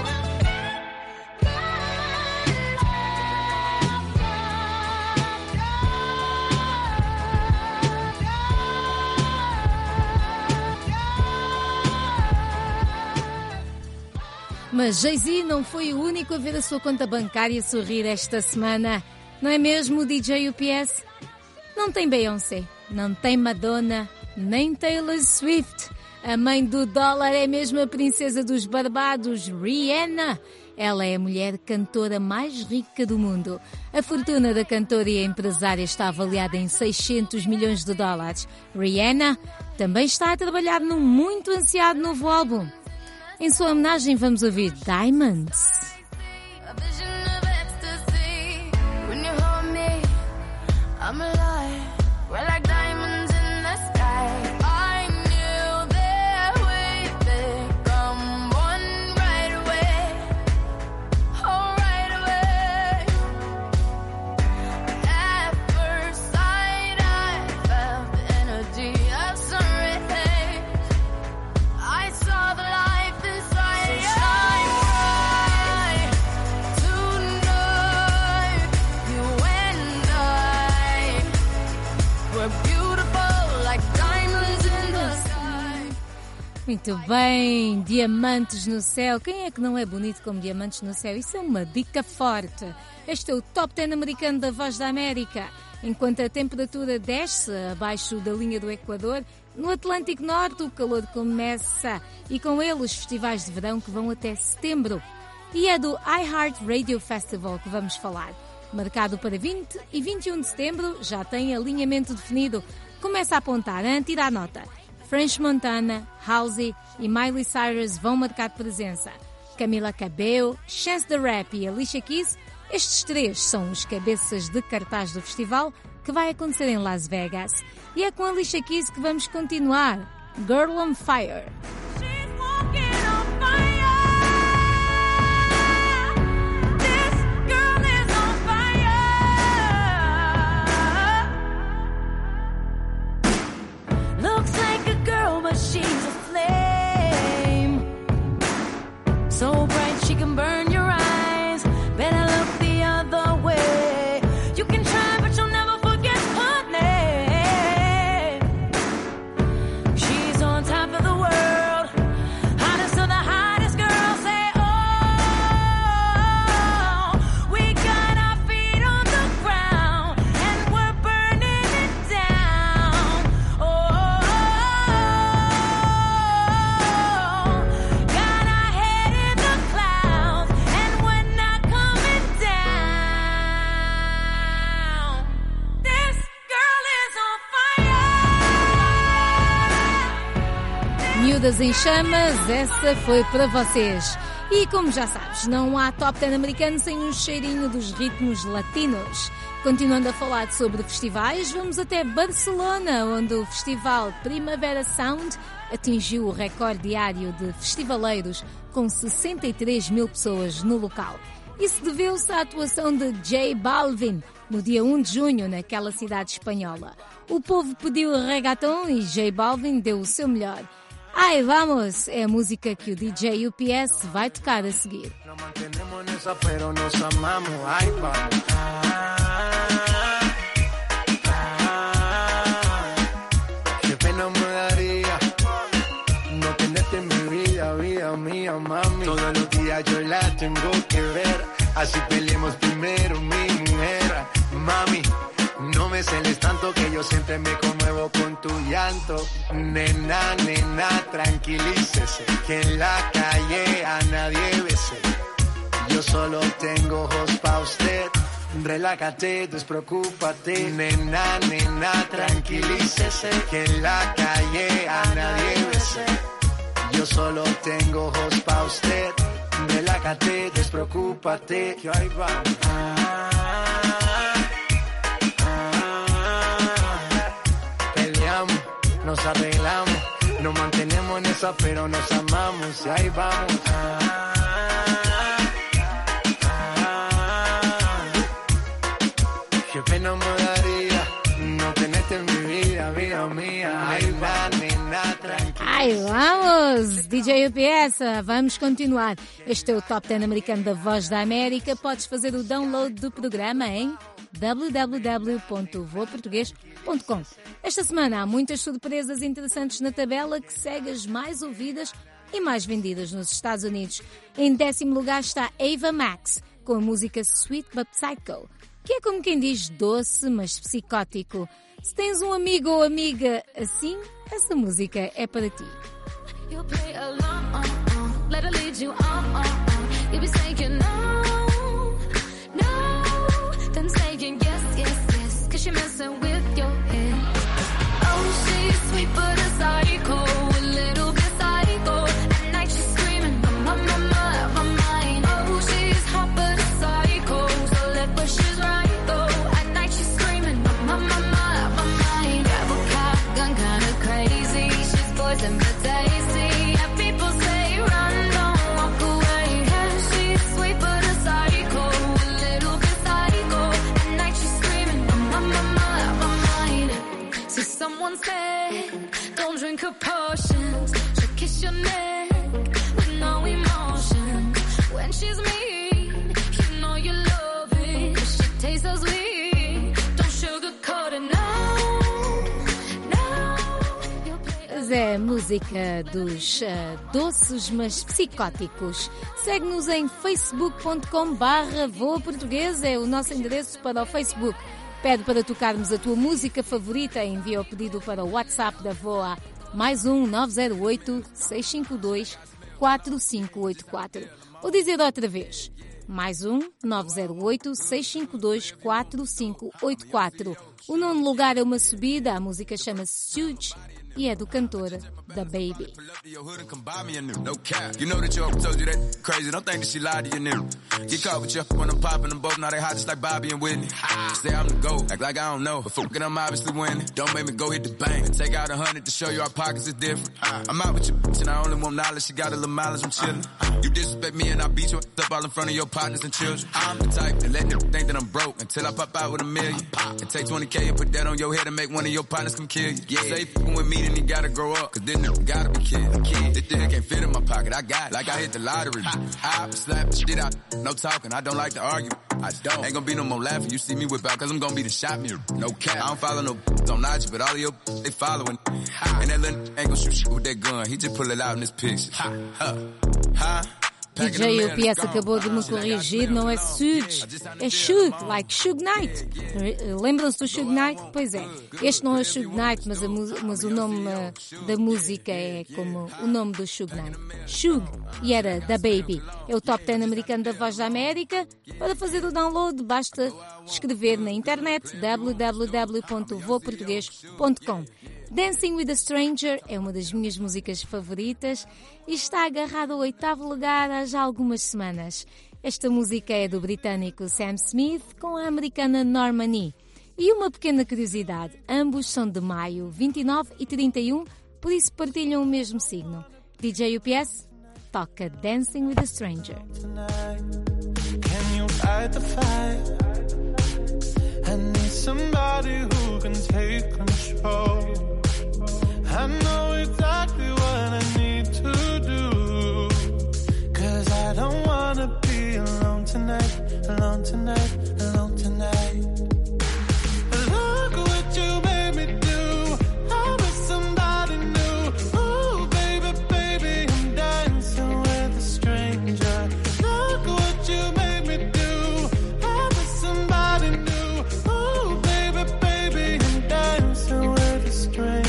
Mas Jay-Z não foi o único a ver a sua conta bancária sorrir esta semana. Não é mesmo, DJ UPS? Não tem Beyoncé, não tem Madonna, nem Taylor Swift. A mãe do dólar é mesmo a princesa dos Barbados, Rihanna. Ela é a mulher cantora mais rica do mundo. A fortuna da cantora e a empresária está avaliada em $600 milhões. Rihanna também está a trabalhar num muito ansiado novo álbum. Em sua homenagem vamos ouvir Diamonds. Muito bem, diamantes no céu. Quem é que não é bonito como diamantes no céu? Isso é uma dica forte. Este é o Top 10 americano da Voz da América. Enquanto a temperatura desce abaixo da linha do Equador, no Atlântico Norte o calor começa e com ele os festivais de verão que vão até setembro. E é do iHeart Radio Festival que vamos falar. Marcado para 20 e 21 de setembro, já tem alinhamento definido. Começa a apontar, a tirar nota. French Montana, Halsey e Miley Cyrus vão marcar presença. Camila Cabello, Chance the Rap e Alicia Keys, estes três são os cabeças de cartaz do festival que vai acontecer em Las Vegas. E é com Alicia Keys que vamos continuar. Girl on Fire. She's a flame, so bright she can burn your eyes. Better look the other way. You can try, but you'll never forget her name. She's on top of the world, hottest of the hottest girls. Say, oh, we got our feet on the ground and we're burning it down. Oh. Miúdas em Chamas, essa foi para vocês. E como já sabes, não há Top 10 americano sem um cheirinho dos ritmos latinos. Continuando a falar sobre festivais, vamos até Barcelona, onde o festival Primavera Sound atingiu o recorde diário de festivaleiros, com 63 mil pessoas no local. Isso deveu-se à atuação de J Balvin, no dia 1 de junho, naquela cidade espanhola. O povo pediu reggaeton e J Balvin deu o seu melhor. Ai, vamos! É a música que o DJ UPS vai tocar a seguir. Mía, mami, todos los días yo la tengo que ver, así peleemos primero, mi mujer. Mami, no me celes tanto que yo siempre me conmuevo con tu llanto. Nena, nena, tranquilícese, que en la calle a nadie bese. Yo solo tengo ojos pa' usted, relájate, despreocúpate. Nena, nena, tranquilícese, que en la calle a nadie bese. Yo solo tengo ojos pa' usted, relájate, despreocúpate, que ahí va. Peleamos, nos arreglamos, nos mantenemos en esa pero nos amamos, y ahí vamos. Qué pena me daría no tenerte en mi vida, vida mía. Ahí va, nena, tranquila. Ai, vamos! DJ UPS, vamos continuar. Este é o Top 10 americano da Voz da América. Podes fazer o download do programa em www.voaportugues.com. Esta semana há muitas surpresas interessantes na tabela que segue as mais ouvidas e mais vendidas nos Estados Unidos. Em 10º lugar está Ava Max, com a música Sweet But Psycho, que é como quem diz doce, mas psicótico. Se tens um amigo ou amiga assim, essa música é para ti. Don't drink her potions, she'll kiss your neck with no emotion. When she's mean, you know you love it. She tastes so sweet, don't sugarcoat it, Mas é a música dos doces, mas psicóticos. Segue-nos em facebook.com/voaportugues, é o nosso endereço para o Facebook. Pede para tocarmos a tua música favorita e envia o pedido para o WhatsApp da VOA, +1 908 652 4584. Vou dizer outra vez, +1 908 652 4584. O nono lugar é uma subida, a música chama-se Suge e é do cantor Da Baby. You know that your told you that crazy. Don't think that she lied to you, nigga. Get caught with you when I'm popping them both. Now they hot just like Bobby and Whitney. Say I'm the GOAT, act like I don't know. But fuck it, I'm obviously winning. Don't make me go hit the bank and take out 100 to show you our pockets is different. I'm out with your bitch and I only want knowledge. She got a little mileage, I'm chillin'. You disrespect me and I beat you up all in front of your partners and children. I'm the type that let them think that I'm broke until I pop out with $1 million. And take 20K and put that on your head and make one of your partners come kill you. Yeah. Say f***ing with me, then he gotta grow up. Cause this nigga gotta be killed. This thing can't fit in my pocket. I got it like I hit the lottery. I slap the shit out. No talking. I don't like to argue. I don't. Ain't gonna be no more laughing. You see me whip out cause I'm gonna be the shot mirror. No cap. I don't follow no on IG, but all of your they following. And that little ain't gonna shoot shit with that gun. He just pull it out in this picture. DJ UPS acabou de me corrigir, não é Suge, é Suge, like Suge Knight. Lembram-se do Suge Knight? Pois é, este não é Suge Knight, mas o nome da música é como o nome do Suge Knight. Suge, e era Da Baby. É o Top 10 americano da Voz da América. Para fazer o download, basta escrever na internet www.voaportugues.com. Dancing with a Stranger é uma das minhas músicas favoritas e está agarrada ao 8º lugar há já algumas semanas. Esta música é do britânico Sam Smith com a americana Norma Nee. E uma pequena curiosidade, ambos são de maio, 29 e 31, por isso partilham o mesmo signo. DJ UPS toca Dancing with a Stranger. Can you fight the fight? I need somebody who can take control. I know exactly what I need to do, 'cause I don't wanna be alone tonight, alone tonight, alone tonight. Look what you made me do. I was somebody new. Ooh, baby, baby, I'm dancing with a stranger. Look what you made me do. I was somebody new. Ooh, baby, baby, I'm dancing with a stranger.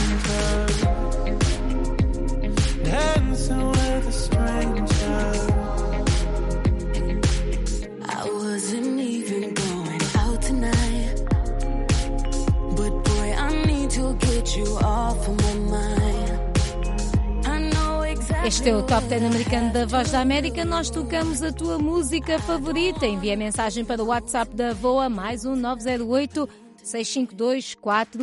Dancing with a stranger. I wasn't even going out tonight, but boy, I need to get you off of my mind. I know exactly. Este é o Top 10 americano da Voz da América. Nós tocamos a tua música favorita. Envia mensagem para o WhatsApp da VOA, mais um 908 652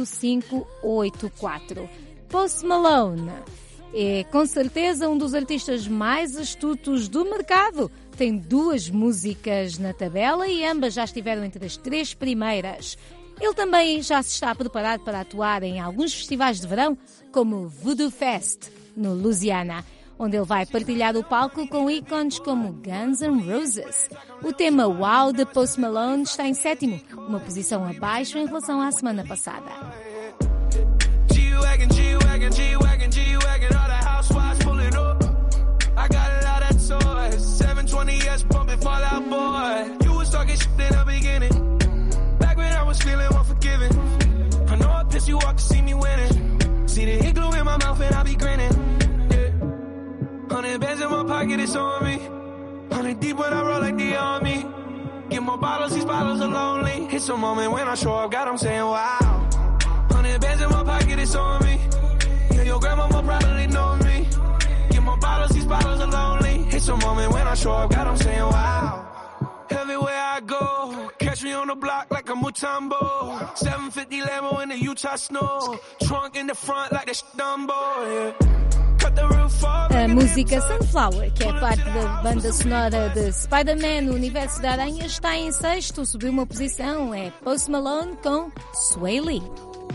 4584. Post Malone é com certeza um dos artistas mais astutos do mercado. Tem 2 músicas na tabela e ambas já estiveram entre as 3 primeiras. Ele também já se está a preparar para atuar em alguns festivais de verão, como o Voodoo Fest, no Louisiana, onde ele vai partilhar o palco com ícones como Guns N' Roses. O tema Wow de Post Malone está em 7º, uma posição abaixo em relação à semana passada. G-Wagon, G-Wagon, G-Wagon, G-Wagon, all the housewives pulling up. I got a lot of toys, 720S pumping Fall Out Boy. You was talking shit in the beginning, back when I was feeling unforgiving. I know I pissed you off to see me winning. See the hit glue in my mouth and I be grinning. Yeah. 100 bands in my pocket, it's on me. 100 deep when I roll like the army. Get more bottles, these bottles are lonely. It's a moment when I show up, God, I'm saying wow. 100 bands in my pocket, it's on me. Yeah, your grandma will probably know me. Get more bottles, these bottles are lonely. It's a moment when I show up, God, I'm saying wow. Everywhere I go, catch me on the block like a Mutombo. 750 Lambo in the Utah snow. Trunk in the front like a Dumbo, yeah. A música Sunflower, que é parte da banda sonora de Spider-Man, o universo da aranha, está em 6º, subiu uma posição, é Post Malone com Sway Lee.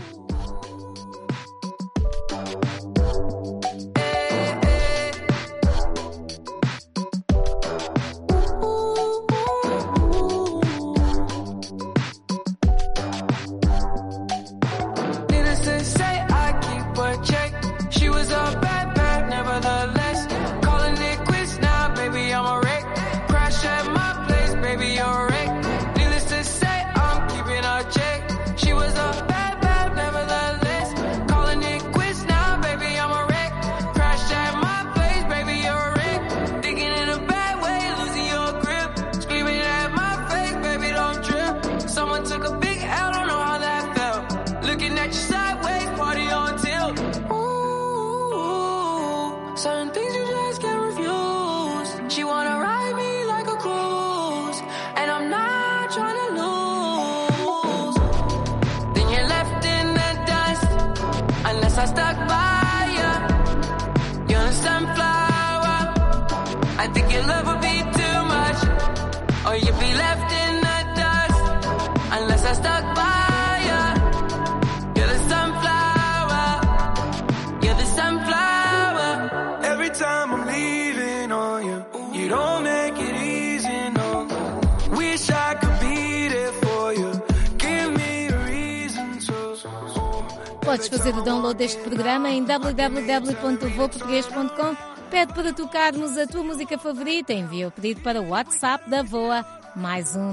I stuck by you. You're a sunflower. I think your love would be too much, or you'd be left in the dust. Unless I stuck by you. You're the sunflower. You're the sunflower. Every time I'm leaving on you, you don't make it easy, no. Wish I could be there for you. Give me a reason to. Podes fazer o download deste programa em www.voaportugues.com. Pede para tocarmos a tua música favorita. Envia o pedido para o WhatsApp da VOA, mais um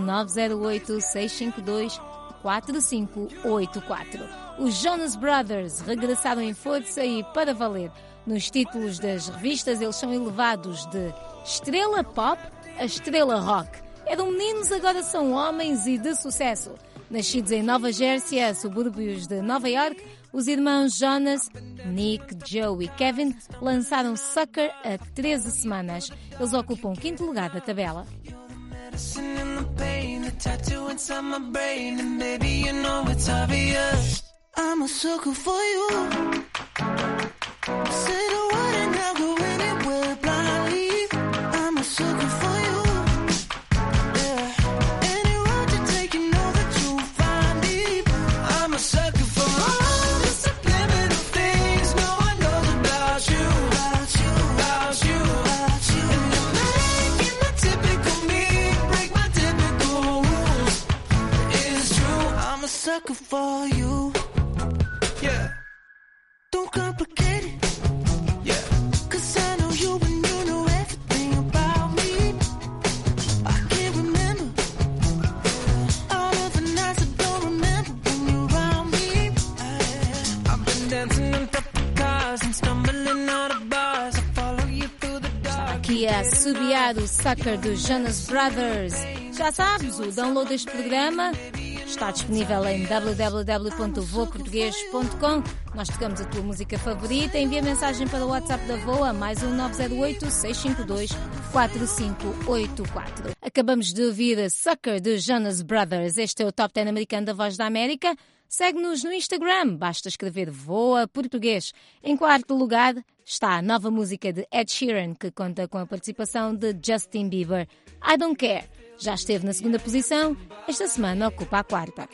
908-652-4584. Os Jonas Brothers regressaram em força e para valer. Nos títulos das revistas, eles são elevados de estrela pop a estrela rock. Eram meninos, agora são homens e de sucesso. Nascidos em Nova Jersey, subúrbios de Nova York, Os irmãos Jonas, Nick, Joe e Kevin lançaram Sucker há 13 semanas. Eles ocupam o 5º lugar da tabela. I'm a sucker for you. Say the word and I'll go anywhere blindly. I'm a sucker for you. Yeah. Any road you take, you know that you'll find me. I'm a sucker for all the subliminal things no one knows about you. About you, about you, about you. And you're making the typical me break my typical rules. It's true, I'm a sucker for you. Yeah. Don't complicate it. Yeah. 'Cause I know you and you know everything about me. I can't remember all of the nights I don't remember when you're around me. I've been dancing on top of cars and stumbling out of bars. I follow you through the dark. Aqui a subiar o Sucker dos Jonas Brothers. Já sabes, o download deste programa está disponível em www.voaportugues.com. Nós tocamos a tua música favorita. Envia mensagem para o WhatsApp da VOA, mais 908-652-4584. Acabamos de ouvir a Sucker de Jonas Brothers. Este é o Top 10 americano da Voz da América. Segue-nos no Instagram, basta escrever VOA Português. Em 4º lugar está a nova música de Ed Sheeran, que conta com a participação de Justin Bieber, I Don't Care. Já esteve na 2ª posição, esta semana ocupa a 4ª.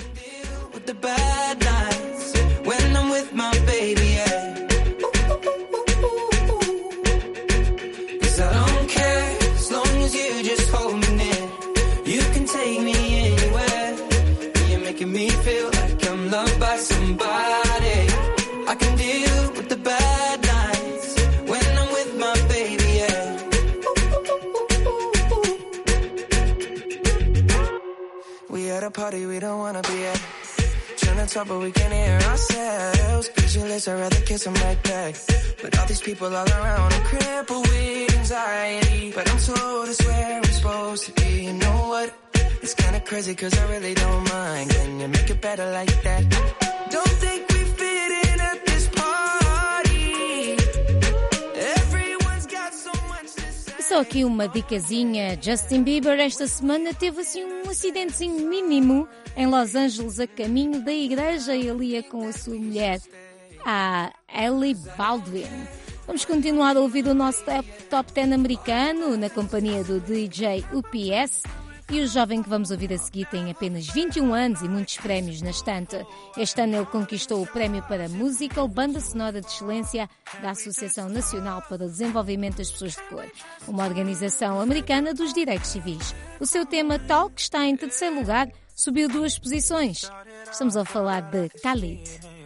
Party we don't wanna be at. Trying to talk but we can't hear ourselves. Pictureless, I'd rather kiss them right back. But all these people all around, I'm crippled with anxiety. But I'm told it's where we're supposed to be. You know what? It's kinda crazy 'cause I really don't mind. Can you make it better like that? Don't think we fit in at this party. Everyone's got so much to say. Só aqui uma dicasinha. Justin Bieber esta semana teve assim um acidentezinho mínimo em Los Angeles a caminho da igreja. Ele ia com a sua mulher, a Hailey Baldwin. Vamos continuar a ouvir o nosso Top 10 americano na companhia do DJ UPS. E o jovem que vamos ouvir a seguir tem apenas 21 anos e muitos prémios na estante. Este ano ele conquistou o prémio para Musical Banda Sonora de Excelência da Associação Nacional para o Desenvolvimento das Pessoas de Cor, uma organização americana dos direitos civis. O seu tema Talk está em 3º lugar, subiu 2 posições. Estamos a falar de Khalid.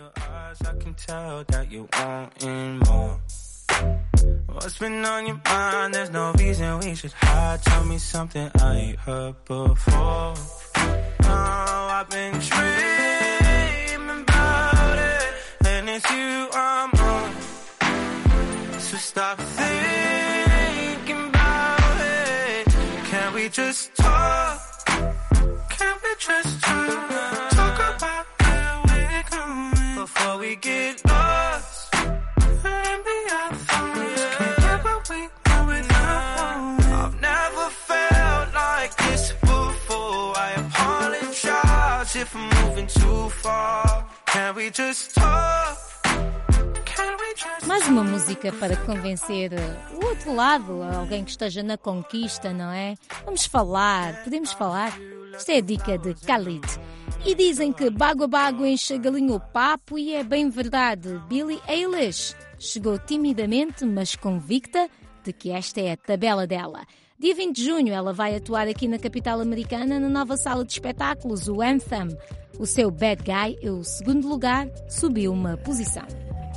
What's been on your mind? There's no reason we should hide. Tell me something I ain't heard before. Oh, I've been dreaming about it, and it's you I'm on. So stop thinking about it. Can we just talk? Can we just talk about where we're going before we get lost? I've never felt like this before. I apologize if I'm moving too far. Can we just talk? Mais uma música para convencer o outro lado, alguém que esteja na conquista, não é? Vamos falar, podemos falar? Esta é a dica de Khalid. E dizem que bago a bago enche a galinha o papo, e é bem verdade. Billie Eilish chegou timidamente, mas convicta de que esta é a tabela dela. Dia 20 de junho ela vai atuar aqui na capital americana na nova sala de espetáculos, o Anthem. O seu Bad Guy, o 2º lugar, subiu uma posição.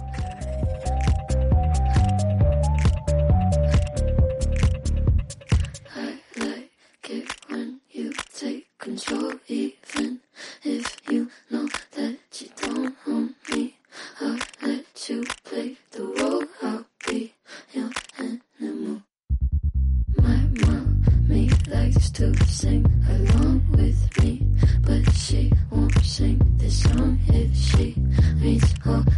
Control, even if you know that you don't own me. I'll let you play the role. I'll be your animal. My mommy likes to sing along with me, but she won't sing this song if she reads all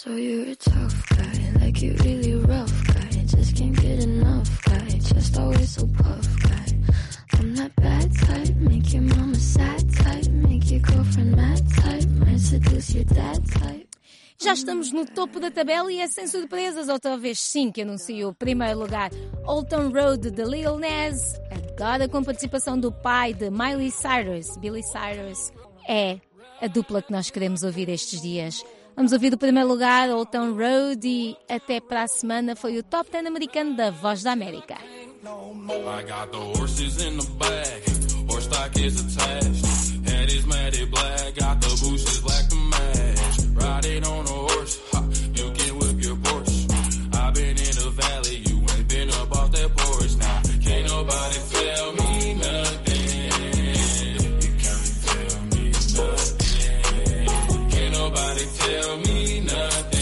So you're a tough guy, like you really rough guy. Just can't get enough guy, just always so puff guy. I'm that bad type, make your mama sad type, make your girlfriend mad type, might seduce your dad type. Já estamos no topo da tabela e é sem surpresas, ou talvez sim, que anuncio o primeiro lugar. Old Town Road de Lil Nas, agora com participação do pai de Miley Cyrus, Billy Cyrus. É a dupla que nós queremos ouvir estes dias. Vamos ouvir do primeiro lugar, Old Town Road, e até para a semana foi o Top 10 americano da Voz da América. I got the horses in the bag, horse stock is attached, head is matted black, got the bushes black to match, riding on a horse, ha, you can whip your Porsche, I've been in the valley, you ain't been up off that porch, now can't nobody tell me nothing, you can't tell me nothing, can't nobody tell me nothing.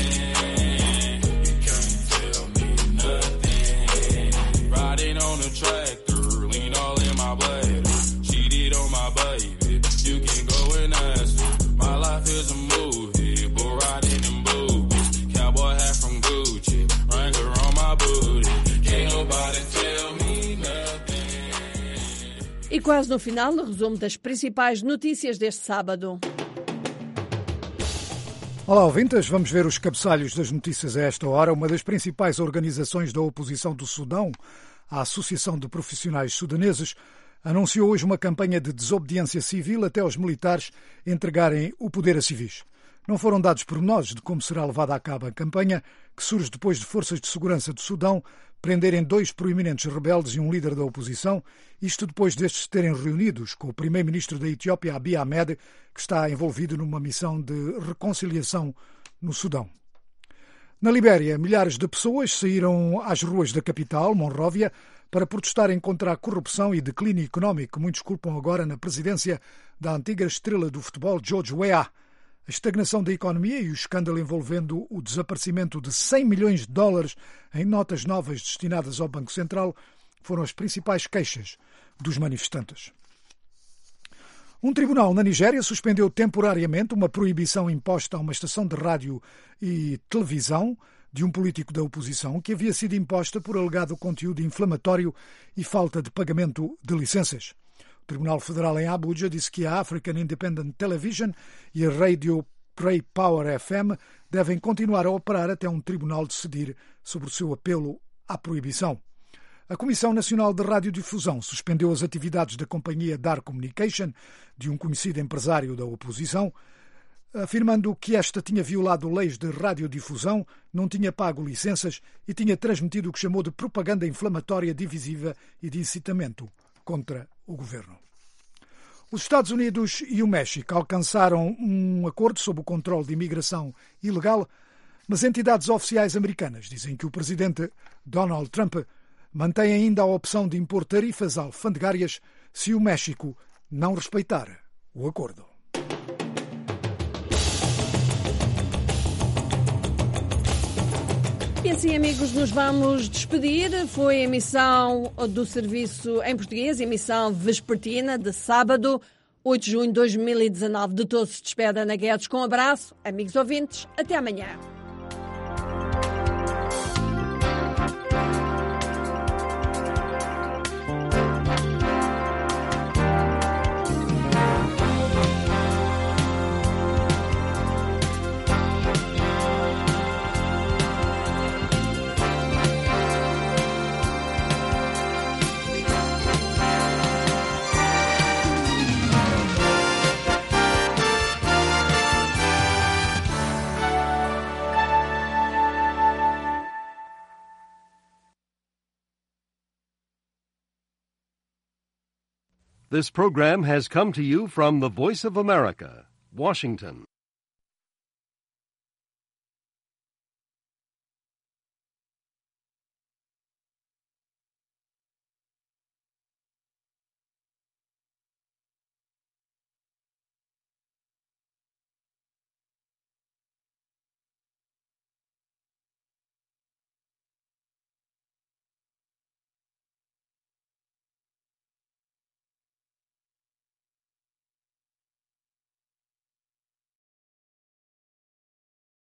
On the tractor, lean all in my blade. Cheated on my baby, you can go and ask her. My life is a movie, bull riding in boobies. Cowboy hat from Gucci, Wrangler on my booty. Can't nobody tell me nothing. E quase no final, o resumo das principais notícias deste sábado. Olá, ouvintes. Vamos ver os cabeçalhos das notícias a esta hora. Uma das principais organizações da oposição do Sudão, a Associação de Profissionais Sudaneses, anunciou hoje uma campanha de desobediência civil até os militares entregarem o poder a civis. Não foram dados pormenores de como será levada a cabo a campanha, que surge depois de forças de segurança do Sudão prenderem 2 proeminentes rebeldes e um líder da oposição, isto depois destes terem reunidos com o primeiro-ministro da Etiópia, Abiy Ahmed, que está envolvido numa missão de reconciliação no Sudão. Na Libéria, milhares de pessoas saíram às ruas da capital, Monróvia, para protestarem contra a corrupção e declínio económico que muitos culpam agora na presidência da antiga estrela do futebol, George Weah. A estagnação da economia e o escândalo envolvendo o desaparecimento de 100 milhões de dólares em notas novas destinadas ao Banco Central foram as principais queixas dos manifestantes. Um tribunal na Nigéria suspendeu temporariamente uma proibição imposta a uma estação de rádio e televisão de um político da oposição que havia sido imposta por alegado conteúdo inflamatório e falta de pagamento de licenças. O Tribunal Federal em Abuja disse que a African Independent Television e a Radio Pray Power FM devem continuar a operar até um tribunal decidir sobre o seu apelo à proibição. A Comissão Nacional de Radiodifusão suspendeu as atividades da companhia Dar Communication, de um conhecido empresário da oposição, afirmando que esta tinha violado leis de radiodifusão, não tinha pago licenças e tinha transmitido o que chamou de propaganda inflamatória, divisiva e de incitamento contra o governo. Os Estados Unidos e o México alcançaram um acordo sobre o controle de imigração ilegal, mas entidades oficiais americanas dizem que o presidente Donald Trump mantém ainda a opção de impor tarifas alfandegárias se o México não respeitar o acordo. E assim, amigos, nos vamos despedir. Foi a emissão do serviço em português, emissão vespertina de sábado, 8 de junho de 2019. De todos se despede Ana Guedes com um abraço. Amigos ouvintes, até amanhã. This program has come to you from the Voice of America, Washington.